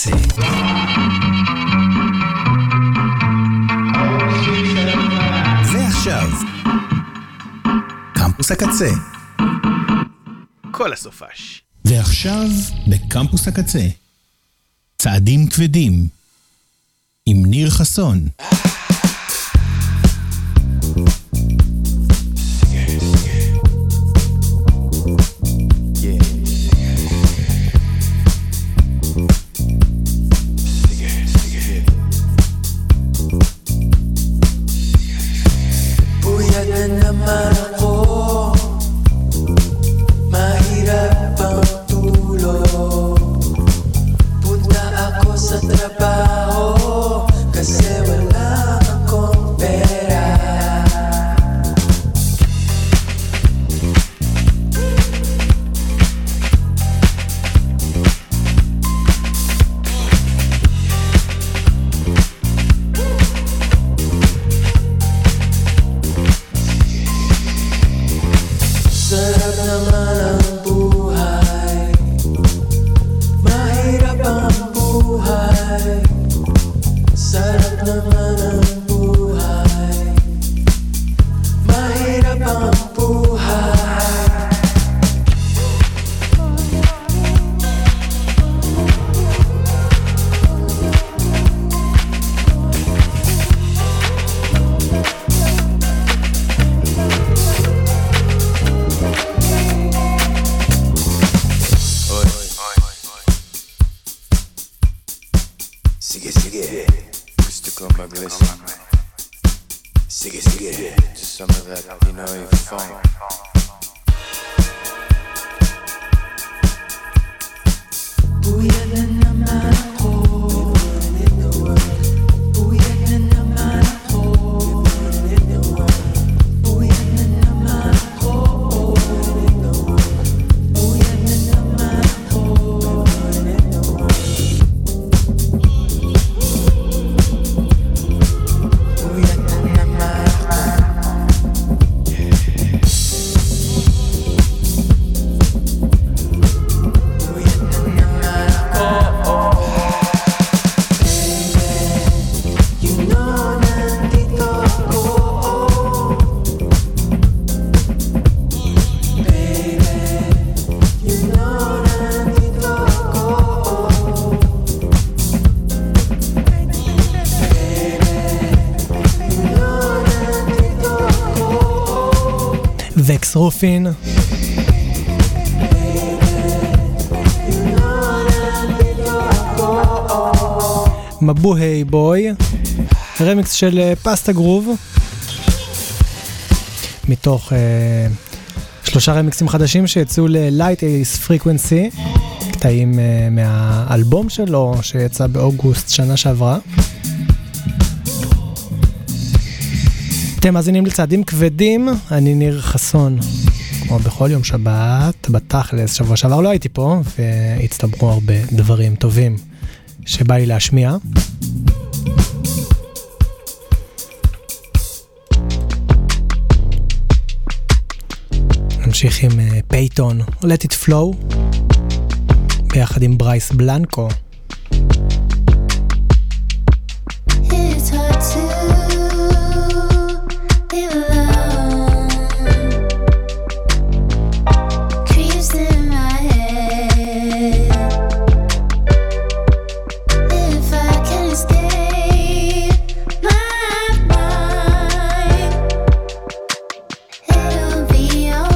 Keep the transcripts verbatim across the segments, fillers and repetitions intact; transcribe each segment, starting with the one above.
הקצה. ועכשיו, קמפוס הקצה. כל הסופש. ועכשיו, בקמפוס הקצה. צעדים כבדים. עם ניר חסון. וקס רופין מבוהי בוי רמיקס של פסטה גרוב מתוך uh, שלושה רמיקסים חדשים שיצאו ל-Light Ace Frequency קטעים uh, מהאלבום שלו שיצא באוגוסט שנה שעברה. אתם מאזינים לצעדים כבדים, אני ניר חסון, כמו בכל יום שבת, בתכלס, שבוע שעבר לא הייתי פה, והצטברו הרבה דברים טובים שבא לי להשמיע. נמשיך עם פייטון, Let It Flow, ביחד עם ברייס בלנקו.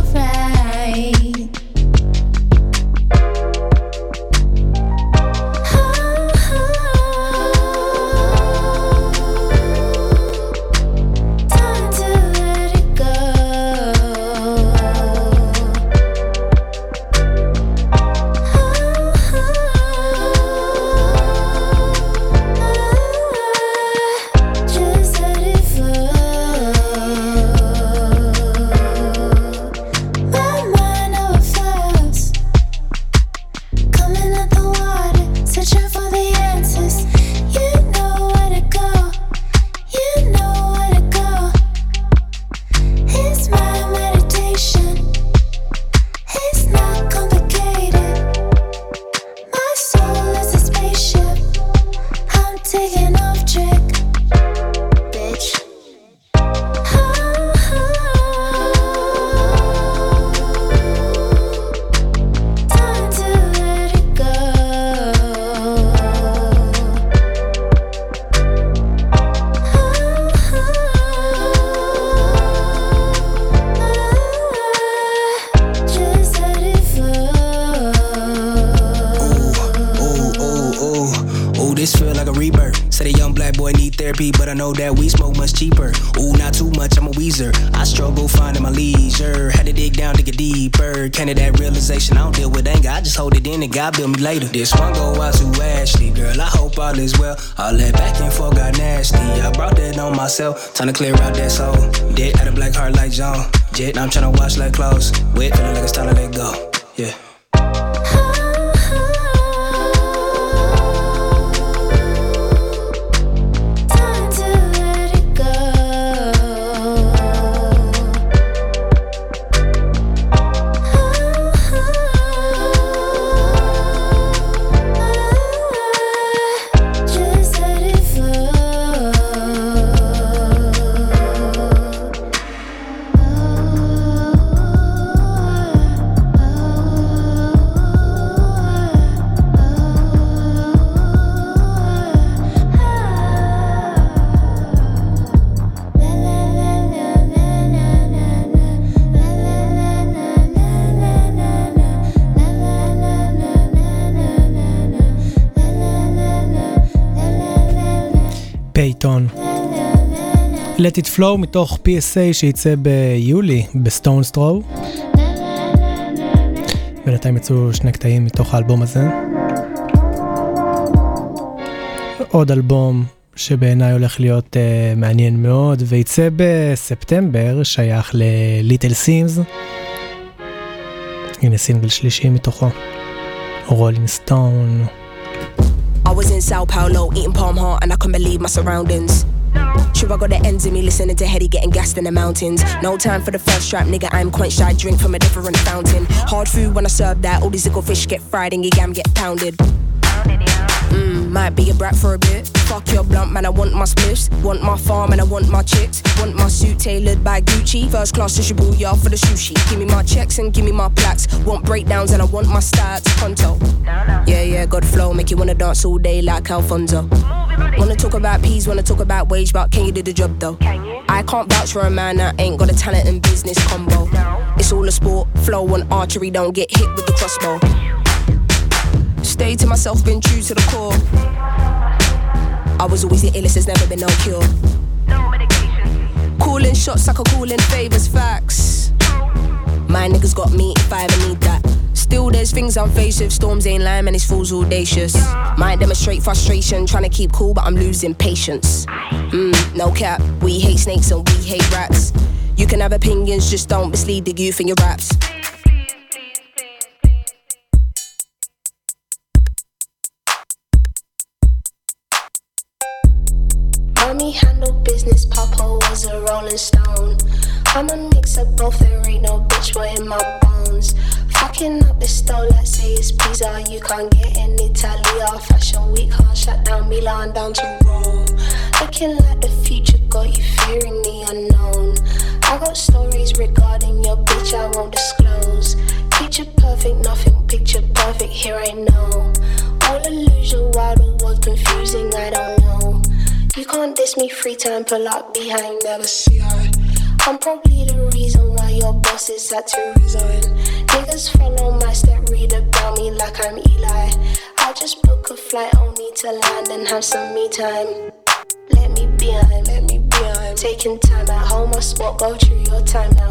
Right. therapy, but I know that we smoke much cheaper. Ooh, not too much, I'm a Weezer. I struggle finding my leisure. Had to dig down to get deeper. Can't have that realization, I don't deal with anger. I just hold it in and God build me later. This one go out to Ashley, girl, I hope all is well. All that back and forth got nasty. I brought that on myself, time to clear out that soul. Dead at a black heart like John. Jet, now I'm tryna wash like clothes. Wet, feeling like it's time to let go. Yeah. פייתון. Let it flow מתוך פי אס איי שיצא ביולי בסטונס ת'רו. בינתיים יצאו שני קטעים מתוך האלבום הזה. עוד אלבום שבעיניי הולך להיות uh, מעניין מאוד ויצא בספטמבר, שייך ל-Little Sims. הנה סינגל שלישי מתוכו, Rolling Stone. I was in Sao Paulo eating palm heart and I couldn't believe my surroundings. Sure, I got the ends of me listening to Hetty getting gassed in the mountains. No time for the first strap, nigga, I'm quite shy. Drink from a different fountain. Hard food when I serve that. All these little fish get fried and your yam get pounded. Mm, might be a brat for a bit. Fuck your blunt, man, I want my spliffs. Want my farm and I want my chicks. Want my suit tailored by Gucci. First class to Shibuya for the sushi. Give me my checks and give me my plaques. Want breakdowns and I want my stats. Pronto. Yeah, yeah, God flow. Make you wanna dance all day like Alfonso. Wanna talk about peas, wanna talk about wage, but can you do the job though? I can't vouch for a man that ain't got a talent and business combo. It's all a sport. Flow on archery, don't get hit with the crossbow. Stay to myself, been true to the core. I was always the illest, there's never been no cure. No medication. Calling shots like a calling favors, facts. My niggas got me if I ever need that. Still there's things I'm faced with, storms ain't lying, man, it's fools audacious. Might demonstrate frustration, trying to keep cool, but I'm losing patience. Mm, no cap, we hate snakes and we hate rats. You can have opinions, just don't mislead the youth in your raps. Mommy handled business, Papa was a rolling stone. I'm a mix of both, there ain't no bitch boy in my bones. Fucking up this stole like say it's pizza, you can't get in Italy. Our fashion week, can't shut down Milan down to Rome. Looking like the future got you fearing the unknown. I got stories regarding your bitch I won't disclose. Picture perfect, nothing picture perfect, here I know. All illusion while the world confusing, I don't know. You can't diss me, free time, pull up behind, never see I. I'm probably the reason why your boss is had to resign. Niggas follow my step, read about me like I'm Eli. I just book a flight only to land and have some me time. Let me be on, let me be on. Taking time at home, my spot, go through your time now.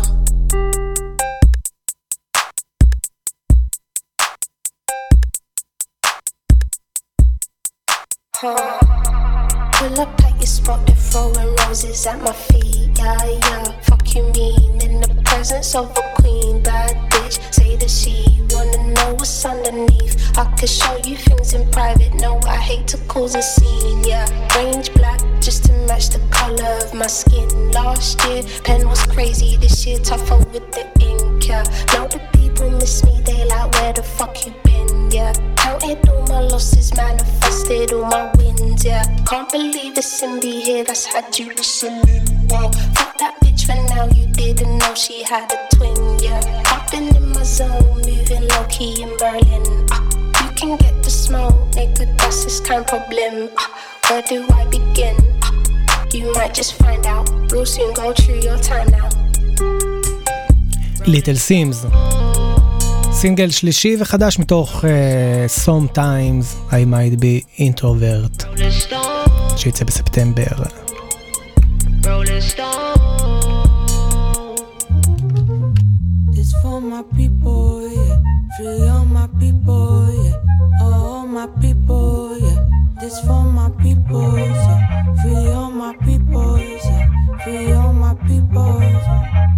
Huh. Pull up at your spot, they're throwing roses at my feet, yeah, yeah. Fuck you mean, in the presence of a queen, bad bitch, say that she wanna know what's underneath. I could show you things in private, no, I hate to cause a scene, yeah. Range black, just to match the color of my skin. Last year, pen was crazy, this year tougher with the ink, yeah. Now the people miss me, they like, where the fuck you been, yeah. Counted all my losses, manifested all my wins, yeah. Can't believe the Cindy here that's had you listening, wow. Fuck that bitch for now, you didn't know she had a twin, yeah. I've been in my zone, moving low-key in Berlin, uh, you can get the smoke, nigga, that's this kind of problem, uh, where do I begin, uh, you might just find out, we'll soon go through your time now. Little Sims, סינגל שלישי וחדש מתוך uh, Sometimes I Might Be Introvert שיצא בספטמבר. This for my people, yeah. Free all my people, yeah. All my people, yeah. This for my people, yeah. Free all my people, yeah. Free all my people, yeah.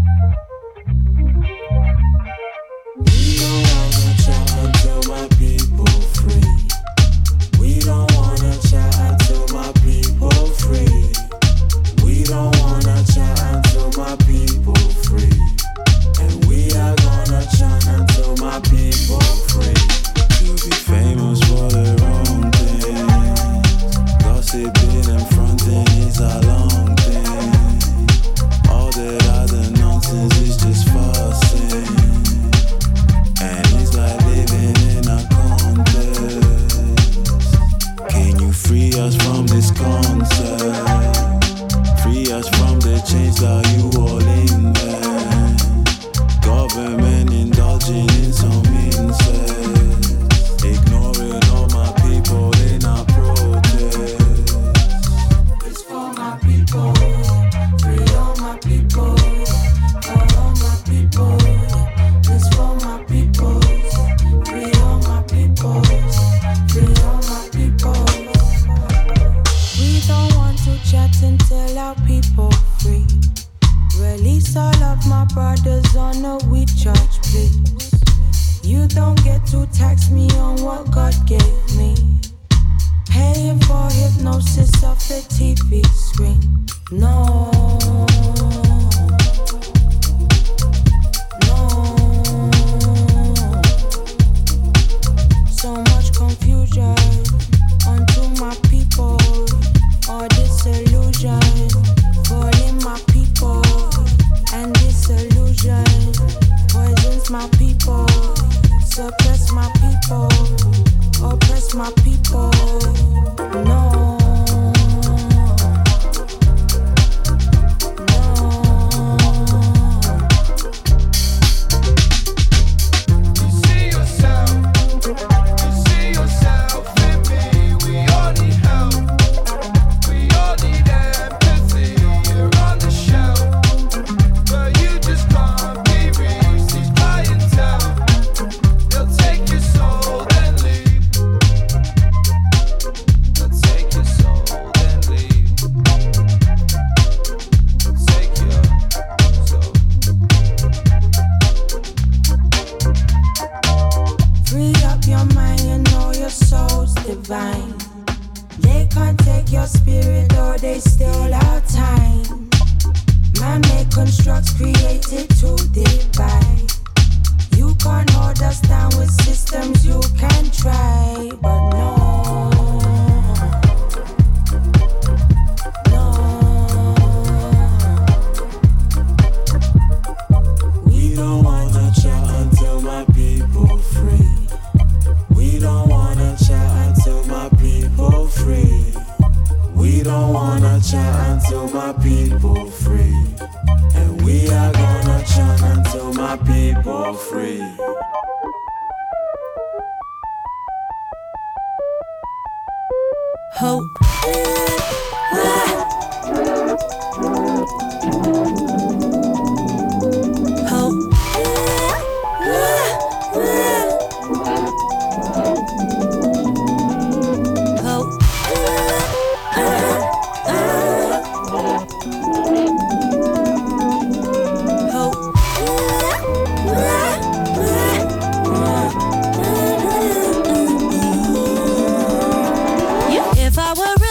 We don't wanna chat until my people free. We don't wanna chat until my people free. We don't wanna chat until my people free. And we are gonna chat until my people free. To be famous for the wrong thing. Gossiping and fronting is a long thing. All that other nonsense is just fussing. And it's like living in a contest. Can you free us from this concept? Free us from the chains that you all in there. Government indulging in some incest. Ignoring all my people in our protest. It's for my people. Free all my people. For all my people. It's for my people. Free all my people. Free all my people. We don't want to chat until our people free. Release all of my brothers on a weak church, please. You don't get to tax me on what God gave me. Paying for hypnosis off the T V screen. No. No. So much confusion onto my people. All disillusion falling my people. And disillusion poisons my people. Suppress my people. Oppress my people. No. If I were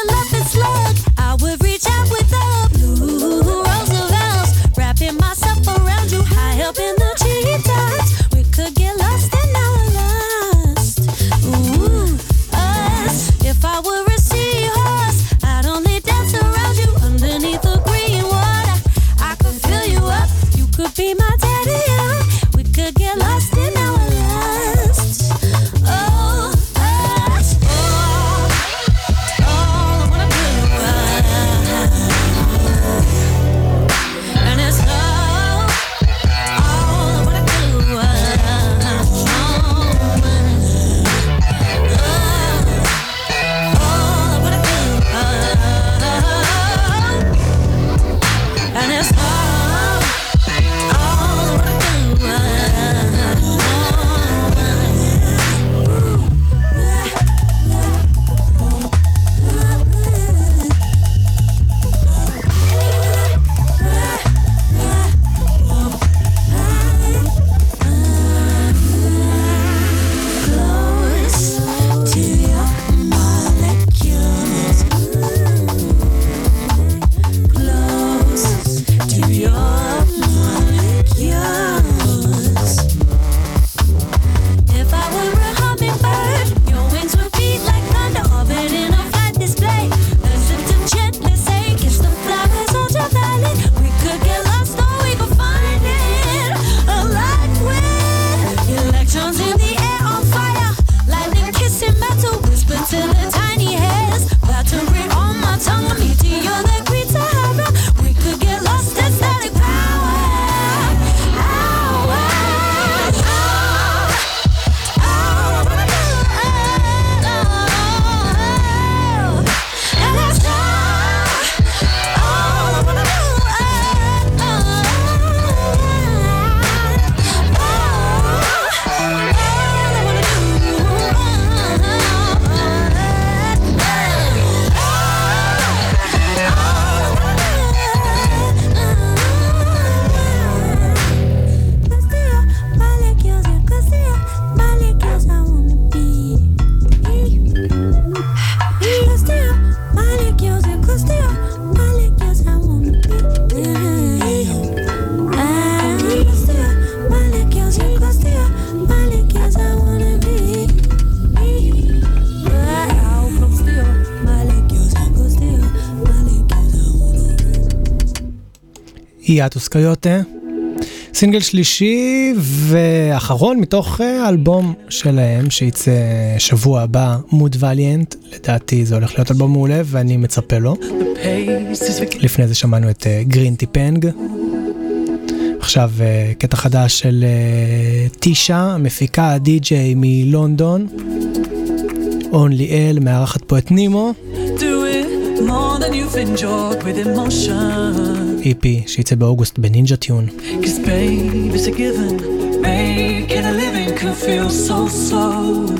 איאטוס קיוטה. סינגל שלישי ואחרון מתוך אלבום שלהם שיצא שבוע הבא, מוד ואליאנט. לדעתי זה הולך להיות אלבום מעולה ואני מצפה לו. לפני זה שמענו את גרין טיפנג. עכשיו קטע חדש של טישה, מפיקה די-ג'יי מלונדון, Only L, מארחת פה את נימו. More than you've enjoyed with emotion. E P שיצא באוגוסט בנינג'ה טיון. Cause babe, it's a given. Making a living can feel so slow.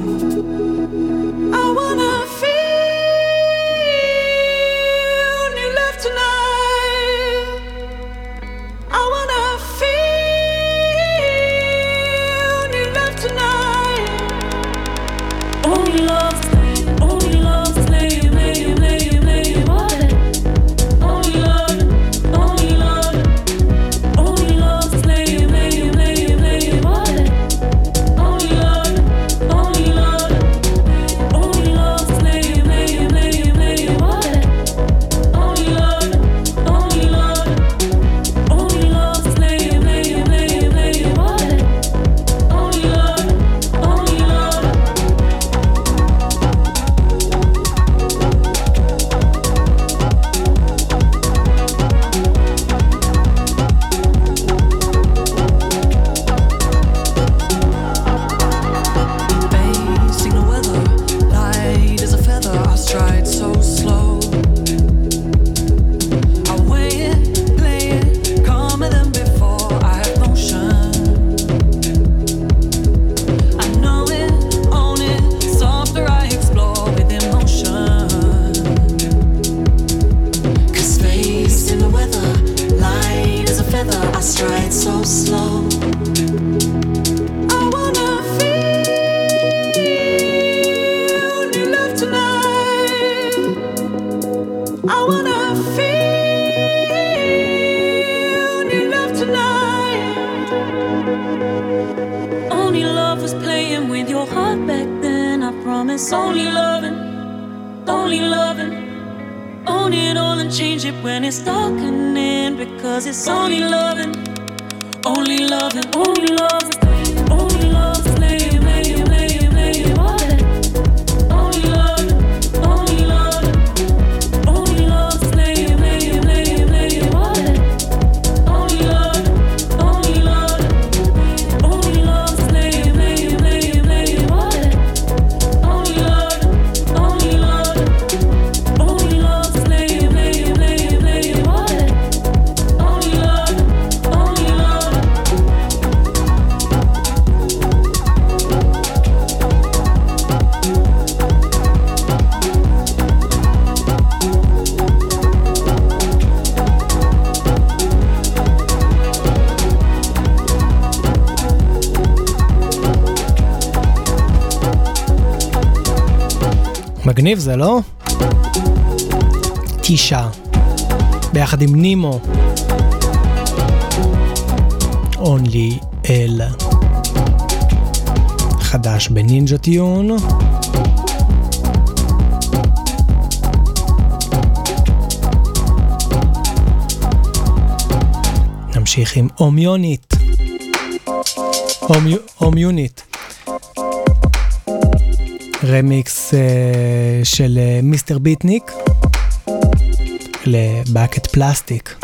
I wanna feel new love tonight. I wanna feel new love tonight. Only love, only love, play, play, play. מגניב זה, לא? טישה ביחד עם נימו, Only L, חדש בנינג'ה טיון. נמשיך עם אומיונית, אומיונית, רמיקס uh, של uh, מיסטר ביטניק לבקט פלסטיק.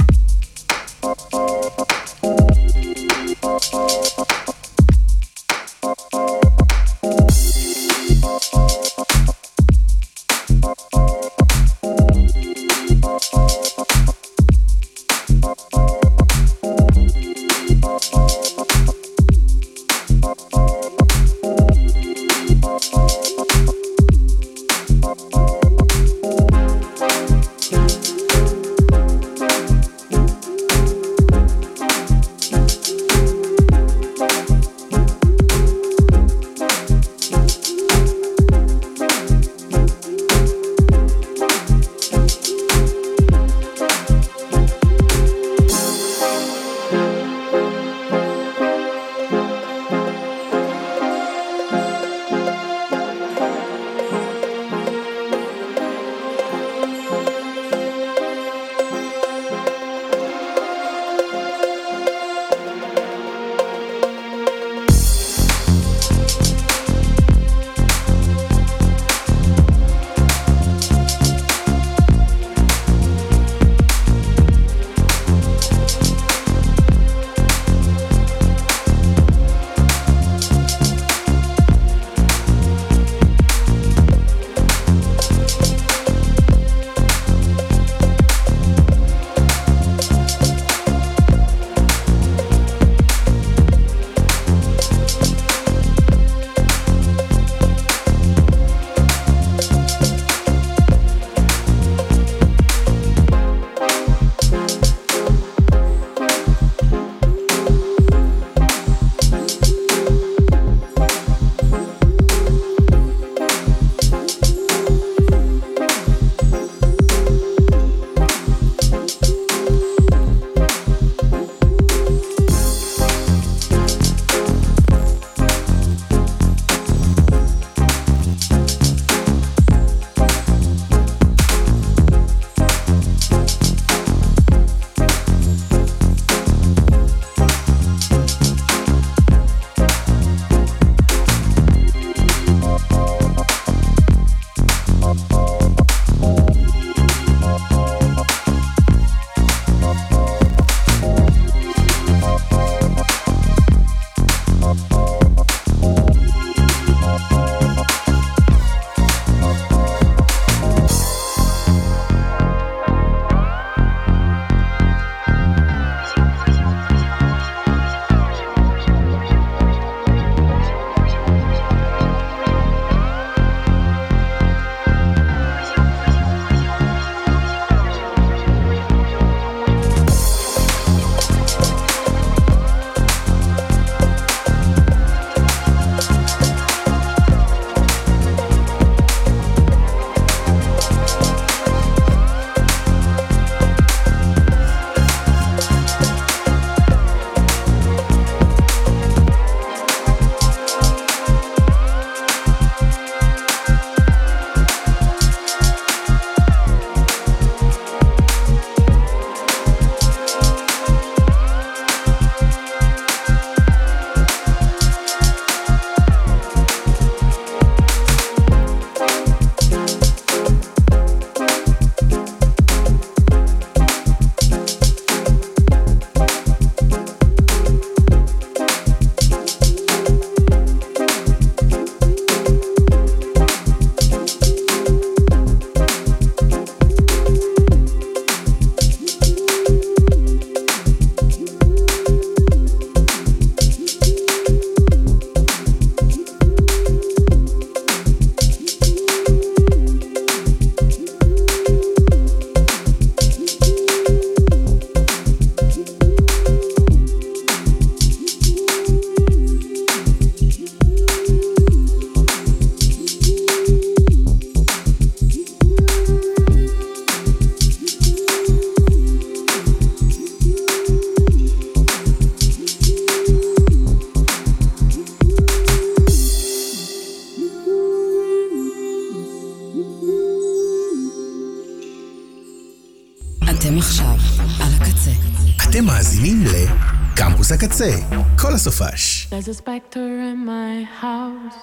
אתם מאזינים לקמפוס הקצה, כל הסופש. There's a specter in my house.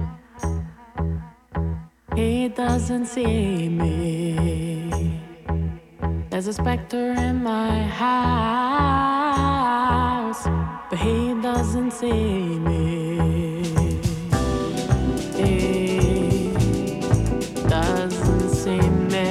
He doesn't see me. There's a specter in my house, but he doesn't see me. He doesn't see me.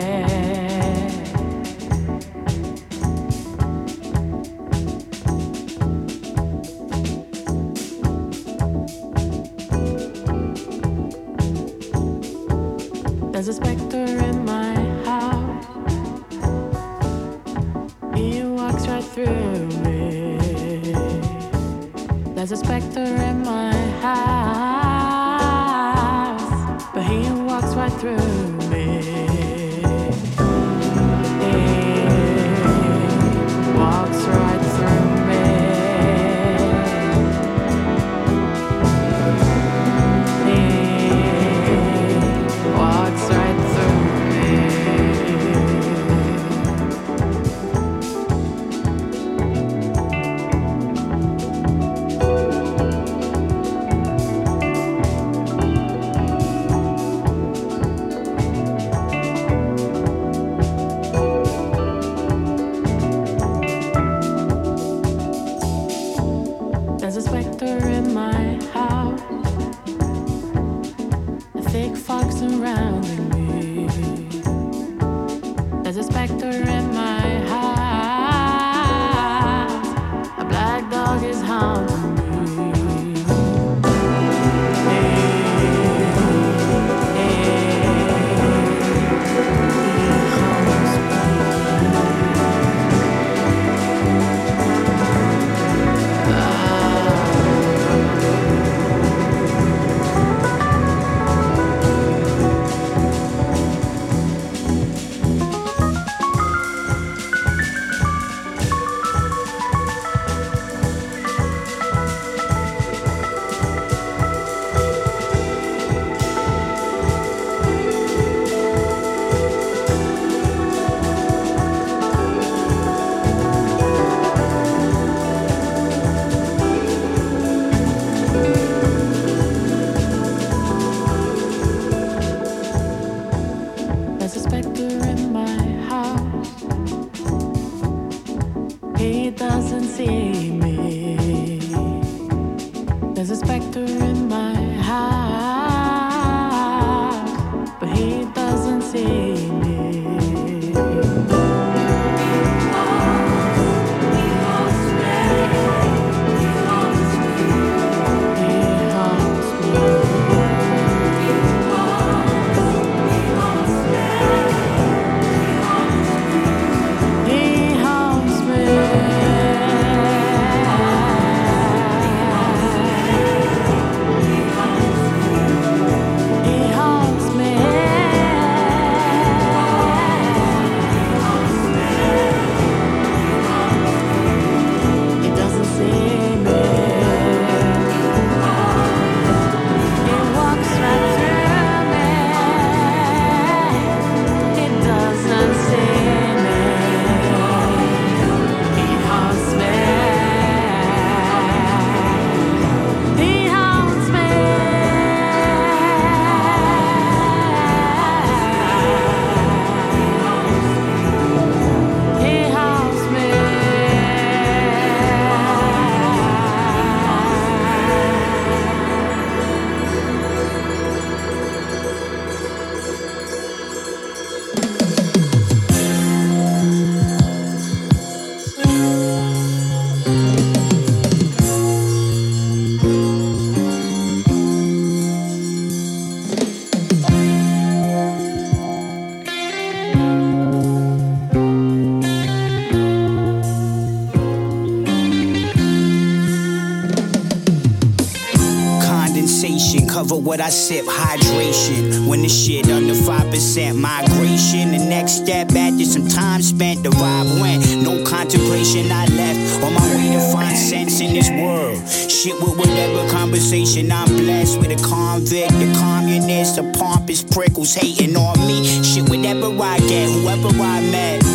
There's a specter in my house. He walks right through me. There's a specter in my house, but he walks right through me. He walks right through me. He walks right through me. There's a specter in my house, a thick fox surrounding me. There's a specter in my house, a black dog is haunting me. Hey, hey, he haunts me. There's a specter in my house. He doesn't see me. There's a specter in my house, but he doesn't see me. He haunts me. He haunts me. He haunts me. He haunts me. Cover what I sip, hydration. When the shit under five percent, migration. The next step after some time spent, the vibe went. No contemplation, I left on my way to find sense in this world. Shit with whatever conversation, I'm blessed with a convict, a communist, a pompous prickles hating on me. Shit, whatever I get, whoever I met.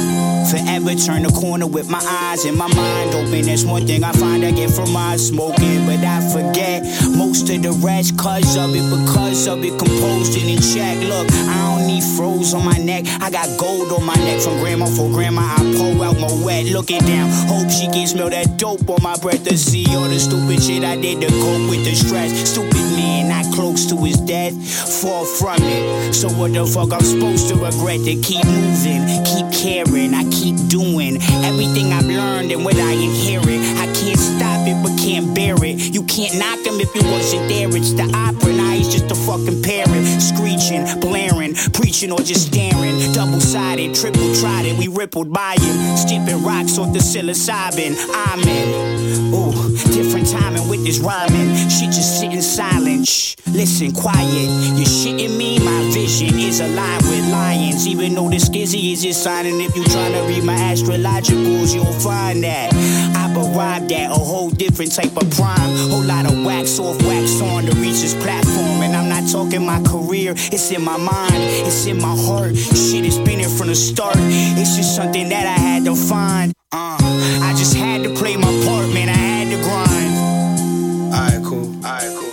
forever turn the corner with my eyes and my mind open. That's one thing I find I get from my smoking, but I forget most of the rest cause of it, because of it, composed and in check. Look, I don't need froze on my neck, I got gold on my neck from grandma for grandma. I pour out my wet, looking down, hope she can smell that dope on my breath to see all the stupid shit I did to cope with the stress. Stupid man, not close to his death, fall from it. So what the fuck I'm supposed to regret? To keep moving, keep caring, I keep doing everything I've learned and what I inherit. I can't stop it but can't bear it. You can't knock him if you wasn't there. It's the opera, now he's just a fucking parrot, screeching, blaring, preaching or just staring. Double-sided, triple-trided, we rippled by him, skipping rocks off the psilocybin. Amen. Ooh, different timing with this rhyming. Shit just sitting silent. Shh, listen, quiet. You shitting me? My vision is aligned with lions. Even though the skizzy is just signing. If you tryna read my astrologicals, you'll find that I've arrived at a whole different type of prime. Whole lot of wax off, wax on to reach this platform. And I'm not talking my career, it's in my mind, it's in my heart. Shit has been here from the start. It's just something that I had to find. Uh, I just had to play my part, man, I had to grind. Alright, cool, alright, cool.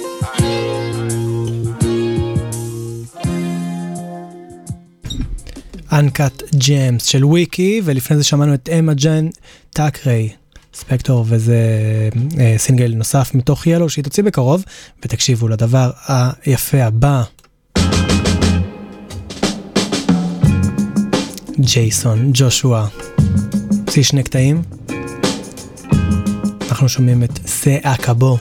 Uncut Gems של וויקי, ולפני זה שמענו את אמה ג'ן טאקריי ספקטור, וזה אה, סינגל נוסף מתוך ילו שהיא תוציא בקרוב, ותקשיבו לדבר היפה הבא. ג'ייסון ג'ושוע, צי שני קטעים, אנחנו שומעים את סה אקבו.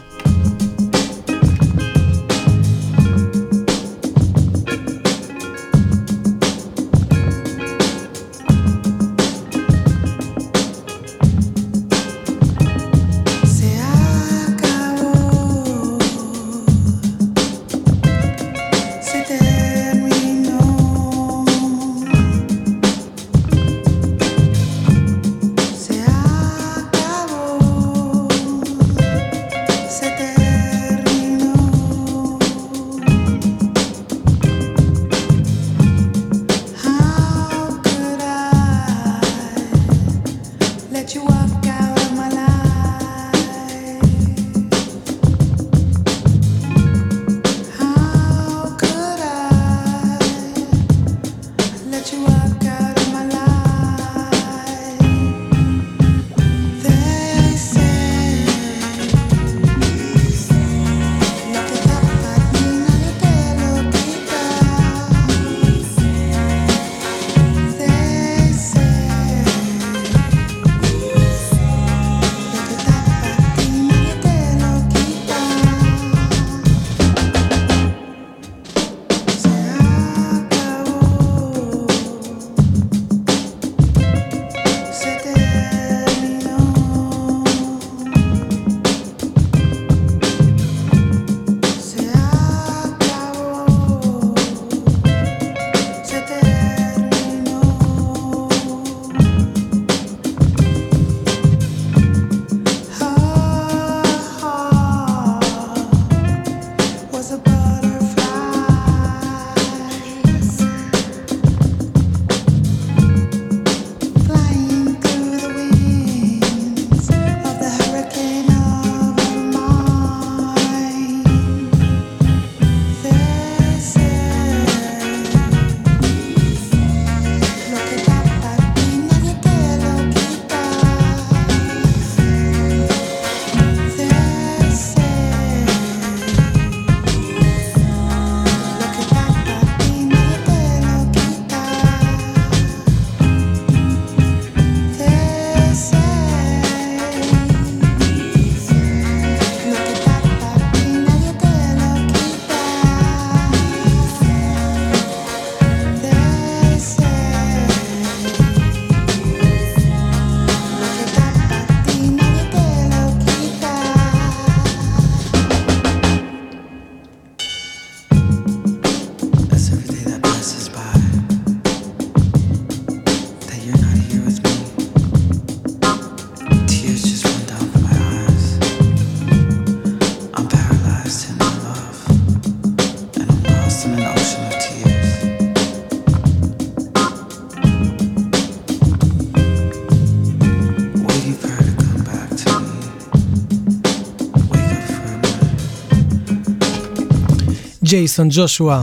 ג'ייסון ג'ושוע,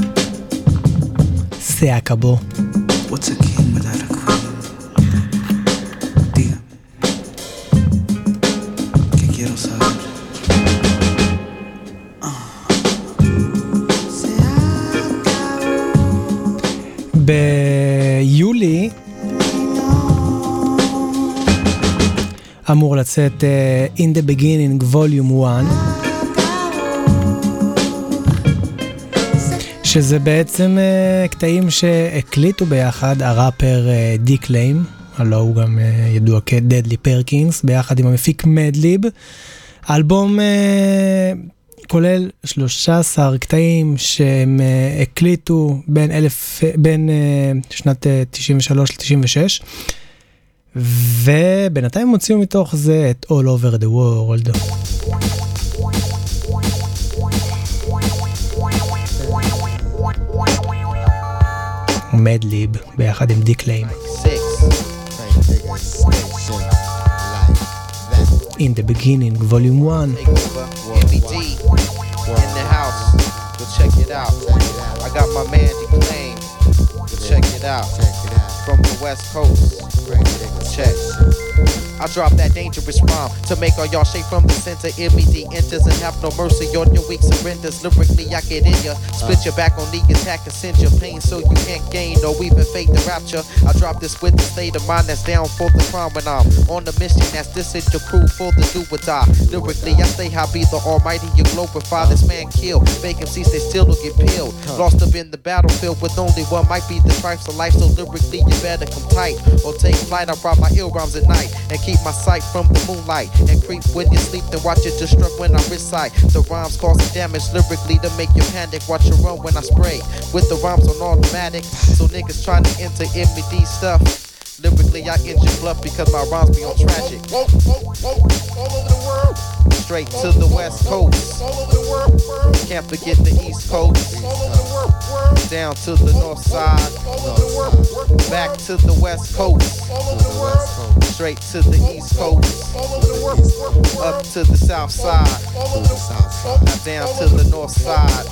se acabó. What's a king without a queen? Dígame. Que quiero saber. ביולי אמור לצאת uh, In the Beginning Volume one, שזה בעצם uh, קטעים שהקליטו ביחד הראפר uh, דיק ליים, הלא הוא גם uh, ידוע כדדלי פרקינס, ביחד עם המפיק מדליב. האלבום uh, כולל שלושה עשר קטעים שהם uh, הקליטו בין, אלף, בין uh, שנת uh, תשעים ושלוש ל-תשעים ושש, ובינתיים הוציאו מתוך זה את All Over the World. מדליב ביחד עם דיק ליים. In the Beginning, Volume one. M E D in the house. Go check it out. I got my man D-Claim. Go check it out. From the West Coast. Check. I drop that dangerous rhyme to make all y'all shake from the center. M E D enters and have no mercy on your weak surrenders. Lyrically, I get in ya, split your back on the attack and send your pain so you can't gain or even fake the rapture. I drop this with the state of mind that's down for the crime when I'm on the mission. That's this is your crew for the do or die. Lyrically, I stay high, be the almighty, you glorify this man kill. Fake M Cs, they still don't get peeled. Lost up in the battlefield with only one might be the stripes of life. So lyrically, you better come tight or take flight. I rob my ill rhymes at night and keep my sight from the moonlight and creep when you sleep, then watch it destruct when I recite the rhymes causing damage lyrically to make you panic. Watch you run when I spray with the rhymes on automatic, so niggas trying to enter M E D stuff. Lyrically I injure bluff because my rhymes be on tragic. Straight to the West Coast, can't forget the East Coast, down to the North Side, back to the West Coast, straight to the East Coast, up to the South Side, now down to the North Side.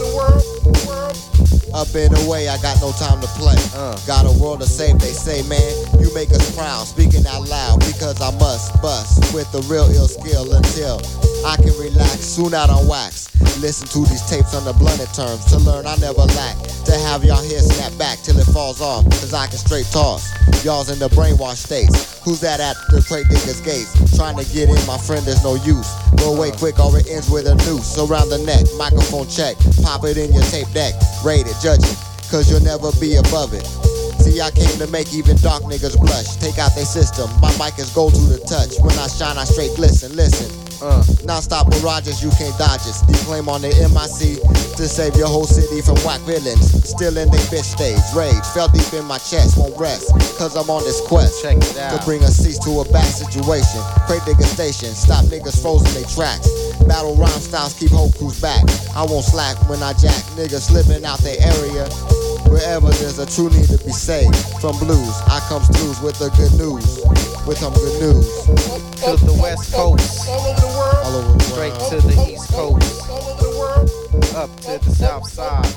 Up in the way, I got no time to play. Uh. Got a world to save, they say, man, you make us proud. Speaking out loud, because I must bust with the real ill skill until I can relax, soon out on wax. Listen to these tapes on the blunted terms to learn I never lack. To have y'all here snap back till it falls off, cause I can straight toss. Y'all's in the brainwash states. Who's that at the crate digger's gates? Trying to get in, my friend, there's no use. Go away quick or it ends with a noose around the neck. Microphone check, pop it in your tape deck. Rate it, judge it, cause you'll never be above it. See, I came to make even dark niggas blush. Take out their system, my mic is gold to the touch. When I shine, I straight glisten, listen. Uh, non-stop mirages, you can't dodge it. Declaim on the M I C to save your whole city from whack villains. Still in they bitch stage, rage felt deep in my chest, won't rest, cause I'm on this quest. Check it out. To bring a cease to a bad situation. Crate digger station, stop niggas frozen they tracks. Battle rhyme styles keep whole crews back. I won't slack when I jack niggas slipping out their area. Wherever there's a true need to be saved from blues, I come through with the good news, with some good news. To the West Coast, all over the straight to the East Coast, up to the South Side.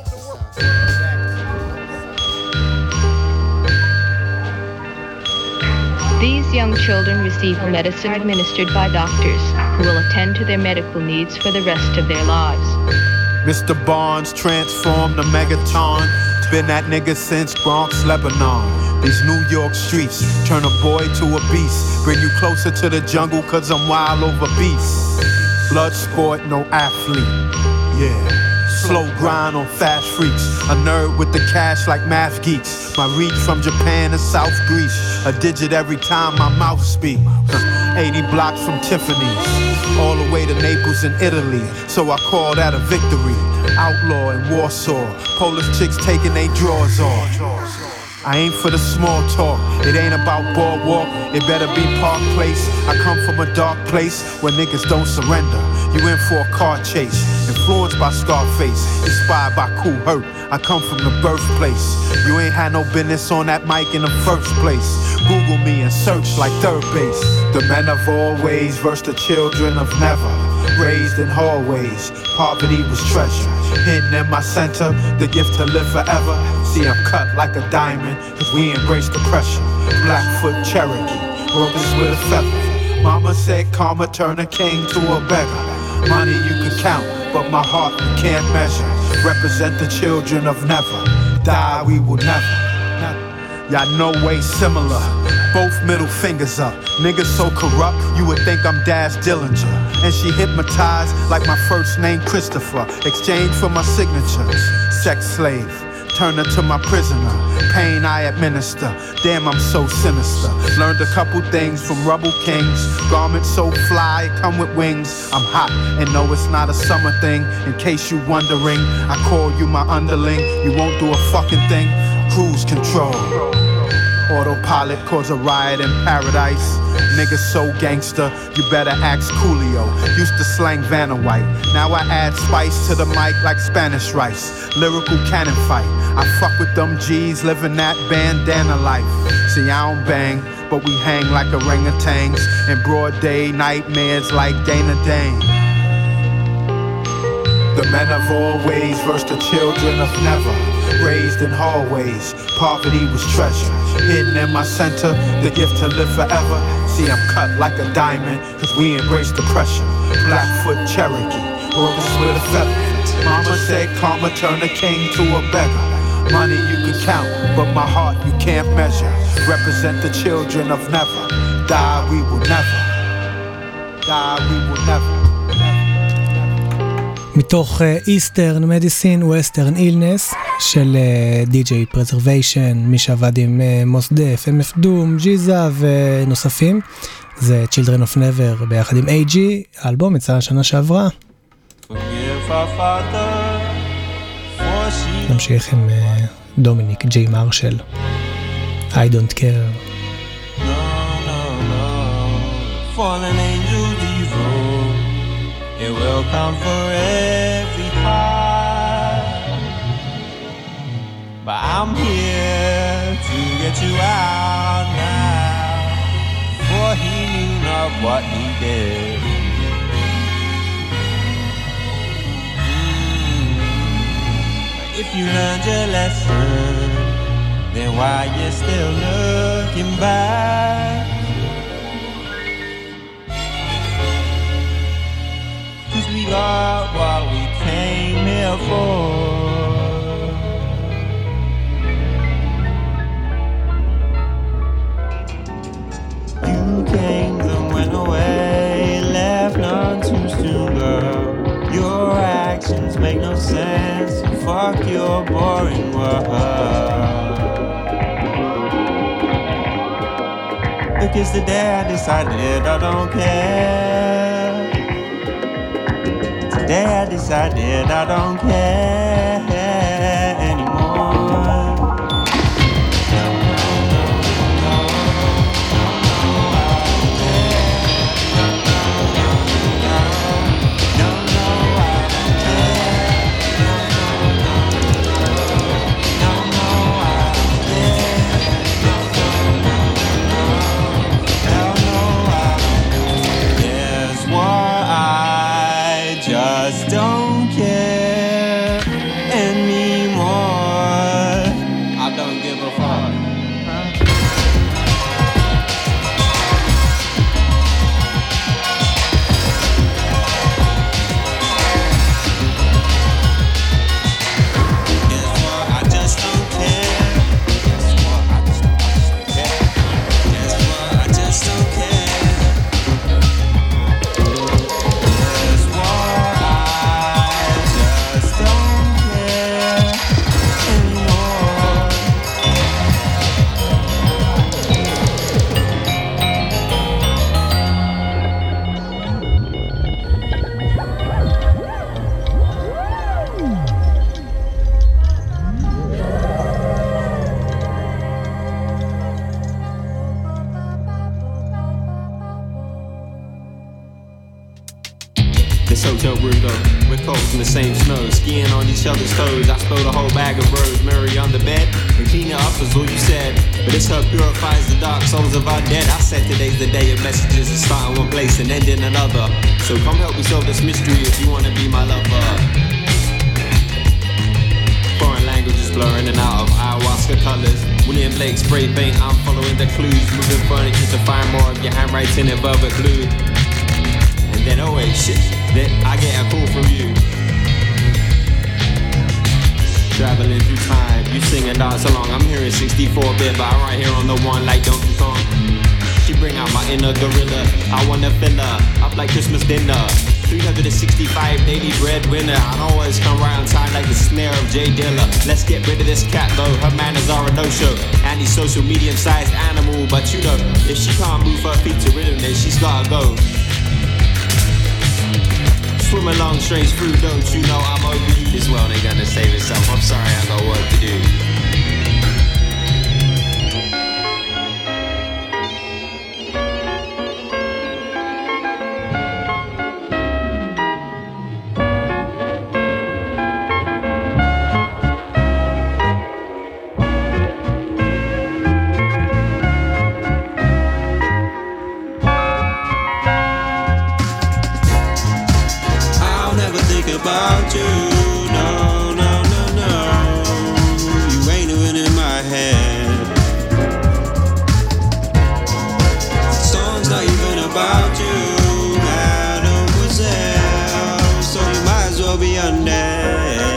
These young children receive medicine administered by doctors who will attend to their medical needs for the rest of their lives. Mister Barnes transformed the Megaton. Been that nigga since Bronx, Lebanon. These New York streets turn a boy to a beast. Bring you closer to the jungle cause I'm wild over beasts. Blood sport, no athlete. Yeah. Slow grind on fast freaks. A nerd with the cash like math geeks. My reach from Japan to South Greece. A digit every time my mouth speak. eighty blocks from Tiffany's. All the way to Naples in Italy. So I call that a victory. Outlaw in Warsaw. Polish chicks taking they drawers off. I ain't for the small talk. It ain't about boardwalk. It better be Park Place. I come from a dark place where niggas don't surrender. You in for a car chase. Influenced by Scarface. Inspired by Kool Herc. I come from the birthplace. You ain't had no business on that mic in the first place. Google me and search like third base. The men of always versus the children of never. raised in hallways, poverty was treasure. Hidden in my center, the gift to live forever. See, I'm cut like a diamond, cause we embrace the pressure. Blackfoot Cherokee, brothers with a feather. Mama said karma turn a king to a beggar. Money you can count, but my heart you can't measure. Represent the children of never. Die, we will never. Y'all no way similar. Both middle fingers up. Niggas so corrupt, you would think I'm Daz Dillinger. And she hypnotized like my first name Christopher. Exchange for my signature. Sex slave. Turn her to my prisoner. Pain I administer. Damn, I'm so sinister. Learned a couple things from Rubble Kings. Garments so fly, come with wings. I'm hot and no, it's not a summer thing. In case you wondering, I call you my underling. You won't do a fucking thing. Cruise control. Autopilot cause a riot in paradise. Niggas so gangster, you better ask Coolio. Used to slang Vanna White. Now I add spice to the mic like Spanish rice. Lyrical cannon fight. I fuck with them G's, living that bandana life. See, I don't bang, but we hang like orangutans. In broad day, nightmares like Dana Dane. The men of always versus the children of never. Raised in hallways, poverty was treasure. Hidden in my center, the gift to live forever. See, I'm cut like a diamond, cause we embrace the pressure. Blackfoot Cherokee, brothers with a feather. Mama said karma turn a king to a beggar. Money you can count, but my heart you can't measure. Represent the children of never. Die, we will never. Die, we will never. מתוך איסטרן מדיסין ווסטרן אילנס של די-ג'יי פרזרוויישן, מי שעבד עם מוס דף, אם אף דום, ג'יזה ונוספים. זה Children of Never ביחד עם איי ג'י, האלבום יצא השנה שעברה. נמשיך עם דומיניק ג'יי מרשל, I don't care. No, no, no. Fallen angels evil, it will come for every heart. But I'm here to get you out now, for he knew not what he did. Mm. If you learned your lesson, then why you still looking back? Cause we got what we came here for. You came and went away, left none too soon, girl. Your actions make no sense, fuck your boring world. Because the day I decided I don't care. Today I decided I don't care anymore. Don't care anymore. I don't give a fuck. Guess what? I just don't care. Guess what? I just don't care. Guess what? I just don't care. Guess what? This hotel room though, with coats in the same snow, skiing on each other's toes. I spilled a whole bag of rosemary on the bed and clean it up is all you said. But this herb purifies the dark souls of our dead. I said today's the day of messages that start in one place and end in another. So come help me solve this mystery if you wanna be my lover. Foreign languages blurring in and out of ayahuasca colors. William Blake spray paint, I'm following the clues. Moving furniture to find more of your handwriting in velvet glue. And then, oh wait, shit, then I get a call from you. Traveling through time, you sing and dance along. I'm hearing sixty-four bit, but I'm right here on the one like Donkey Kong. She bring out my inner gorilla. I wanna fill her up like Christmas dinner. three hundred sixty-five daily breadwinner. I always come right on time like the snare of Jay Dilla. Let's get rid of this cat though, her manners are a no-show. Anti-social, medium-sized animal, but you know, if she can't move her feet to rhythm, then she's gotta go. Swim along strange through, don't you know I'm over you. This world ain't gonna save itself, I'm sorry, I got work to do. About you, no, no, no, no. You ain't even in my head. Song's not even about you, mademoiselle. So you might as well be undead.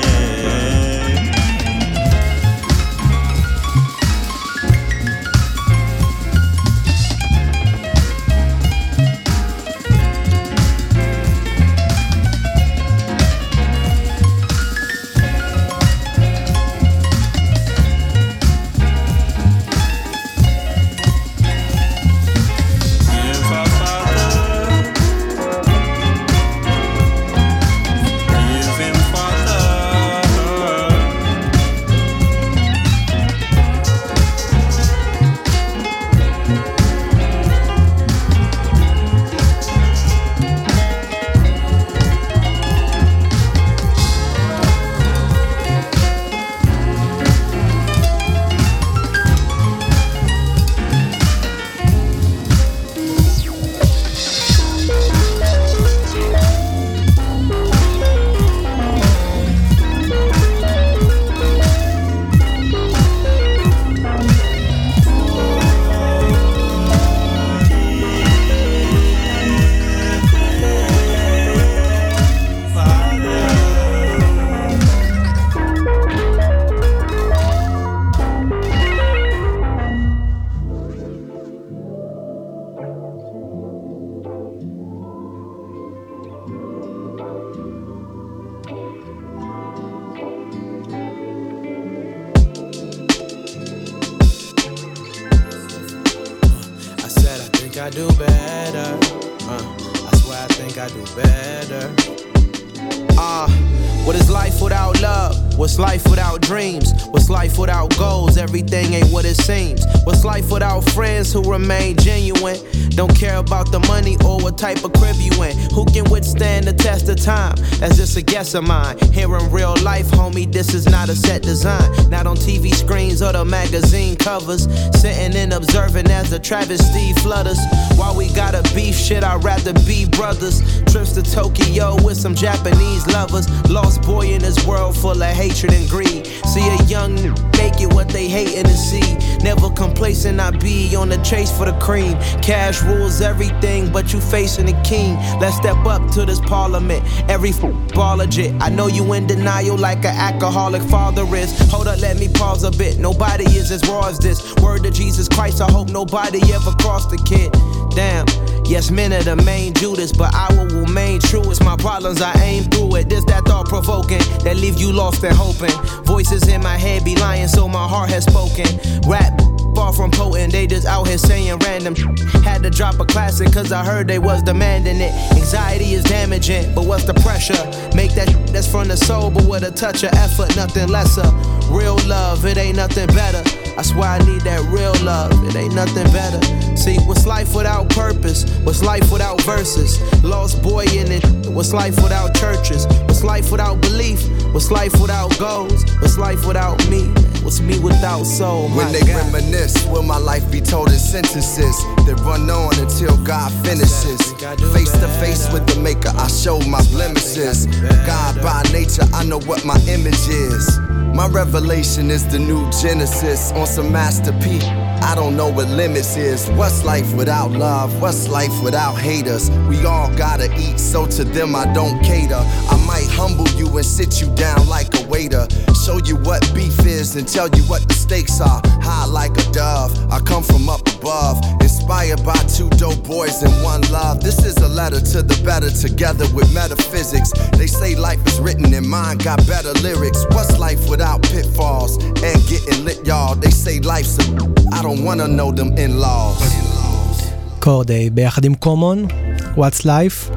I do better. Uh, I swear I think I do better. Ah, uh, what is life without love? What's life without dreams? What's life without goals? Everything ain't what it seems. What's life without friends who remain genuine? Don't care about the money or what type of crib you in. Who can withstand the test of time? That's just a guess of mine. Here in real life, homie, this is not a set design. Not on T V screens or the magazine covers. Sitting and observing as the travesty flutters. While we gotta beef shit, I'd rather be brothers. Trips to Tokyo with some Japanese lovers. Lost boy in this world full of hatred and greed. See a young make it what they hating to see. Never complacent, I be on the chase for the cream. Cash rules everything, but you facing the king. Let's step up to this parliament. Every ball legit. I know you in denial like an alcoholic father is. Hold up, let me pause a bit. Nobody is as raw as this. Word to Jesus Christ, I hope nobody ever crossed the kid. Damn. Yes, men are the main Judas, but I will remain true. It's my problems, I aim through it. This that thought provoking that leave you lost and hoping. Voices in my head be lying, so my heart has spoken. Rap far from potent, they just out here saying random. Had to drop a classic cause I heard they was demanding it. Anxiety is damaging, but what's the pressure? Make that that's from the soul, but with a touch of effort, nothing lesser. Real love, it ain't nothing better. I swear I need that real love, it ain't nothing better. See, what's life without purpose? What's life without verses? Lost boy in it, what's life without churches? What's life without belief? What's life without goals? What's life without me? What's me without soul? When they God. Reminisce, will my life be told in sentences that run on until God finishes? Face to face with the maker, I show my blemishes. God by nature, I know what my image is. My revelation is the new Genesis on some masterpiece. I don't know what limits is. What's life without love? What's life without haters? We all gotta eat, so to them I don't cater. I might humble you and sit you down like a waiter. Show you what beef is and tell you what the stakes are. High like a dove, I come from up above. Inspired by two dope boys and one love. This is a letter to the better together with metaphysics. They say life is written and mine got better lyrics. What's life without pitfalls and getting lit, y'all? They say life's a... I don't wanna know them in-laws. קורדיי ביחד עם Common, What's Life.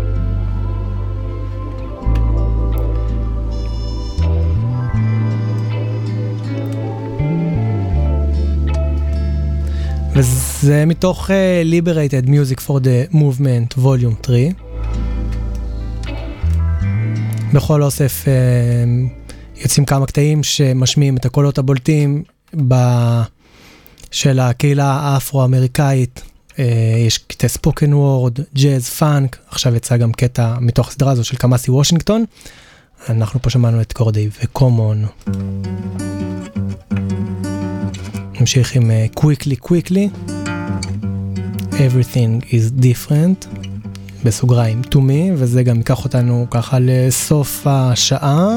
וזה מתוך uh, Liberated Music for the Movement Volume three. בכל אוסף uh, יוצאים כמה קטעים שמשמיעים את הקולות הבולטים ב... של הקהילה האפרו-אמריקאית. uh, יש קטעי ספוקן וורד, ג'אז, פאנק, עכשיו יצא גם קטע מתוך הסדרה הזו של קמאסי וושינגטון. אנחנו פה שמענו את קורדיי וקומון. נמשיך עם uh, Quickly Quickly, Everything is Different, בסוגריים to me, וזה גם ייקח אותנו ככה לסוף השעה.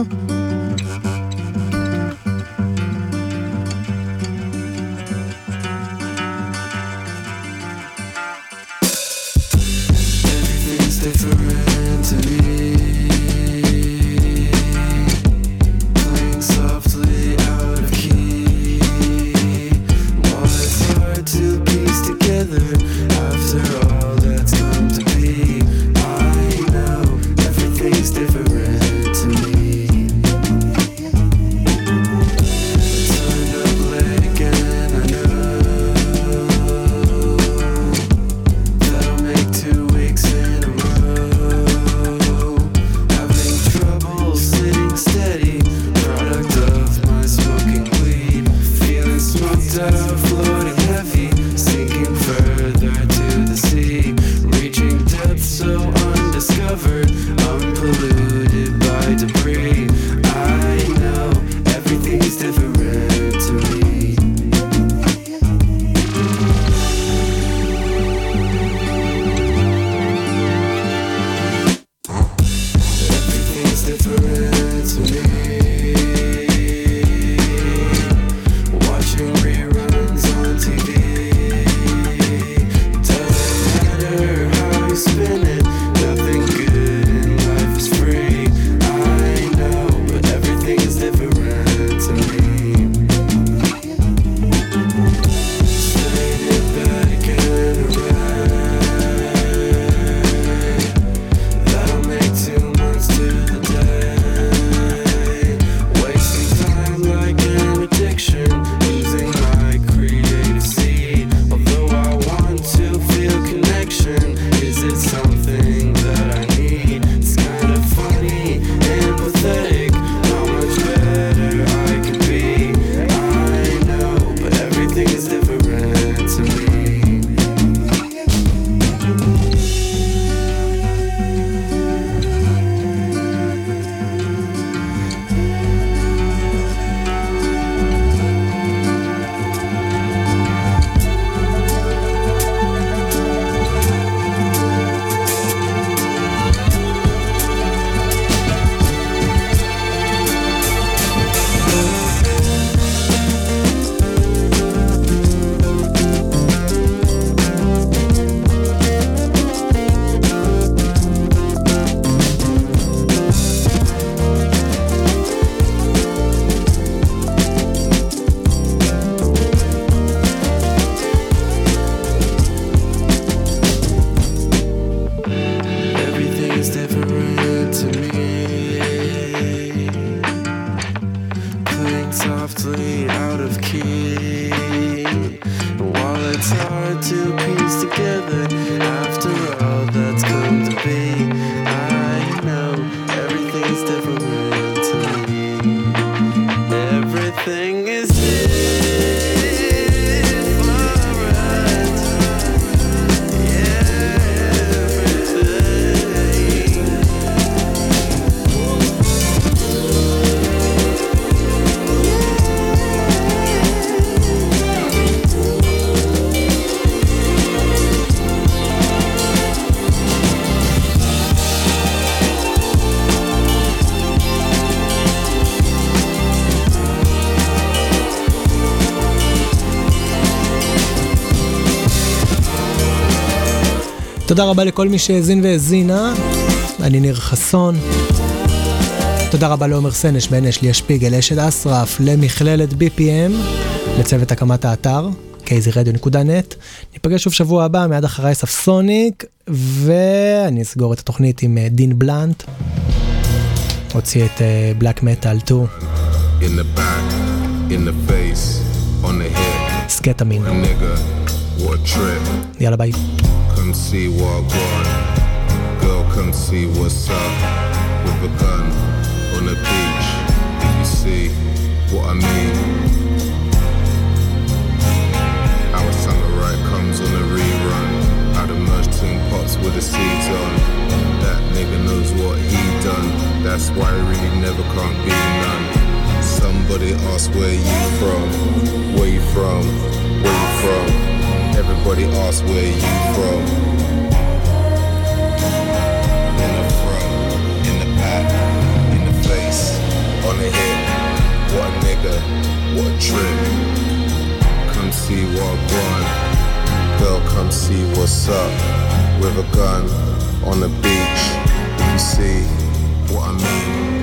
softly out of key. to piece together. After all that's come to be, I know everything's different to me. Everything is תודה רבה לכל מי שהאזין והאזינה. אני ניר חסון. תודה רבה לעומר סנש, בנש, ליה שפיגל, אשד אסרף, למכללת בי פי אם, לצוות הקמת האתר קייזי רדיו נקודה נט. ניפגש שוב שבוע הבא, מיד אחריי ספסוניק, ואני אסגור את התוכנית עם דין בלנט. הוציא את בלק מטל שתיים. In the back, in the face, on the hip. סקטמין. Nigga, what a trip. יאללה ביי. Come see what I want. Girl, come see what's up. With a gun on the beach. If you see what I mean. Our summer right comes on a rerun. I'd emerge tin pots with the seeds on. That nigga knows what he done. That's why he really never can't be none. Somebody ask where you from. Where you from? Where you from? Everybody asks where you from. In the front, in the back, in the face, on the hip. What a nigga, what a trip. Come see what I want. Girl, come see what's up. With a gun on the beach. If you see what I mean.